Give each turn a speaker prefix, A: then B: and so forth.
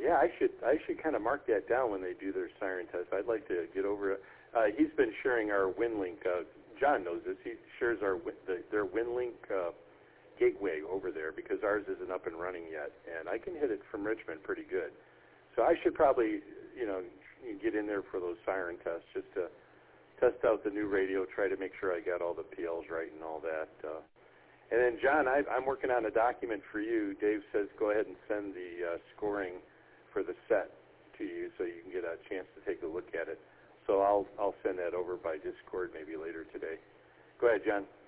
A: Yeah, I should kind of mark that down when they do their siren test. I'd like to get over it. He's been sharing our WinLink. John knows this. He shares their WinLink gateway over there because ours isn't up and running yet, and I can hit it from Richmond pretty good. So I should probably, get in there for those siren tests just to test out the new radio, try to make sure I got all the PLs right and all that. And then, John, I'm working on a document for you. Dave says go ahead and send the scoring for the set to you so you can get a chance to take a look at it. So I'll send that over by Discord maybe later today. Go ahead, John.